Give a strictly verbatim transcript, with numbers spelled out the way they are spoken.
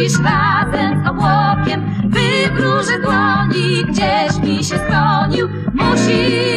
dziś razem z obłokiem wywróży dłoni, gdzieś mi się sklonił, musi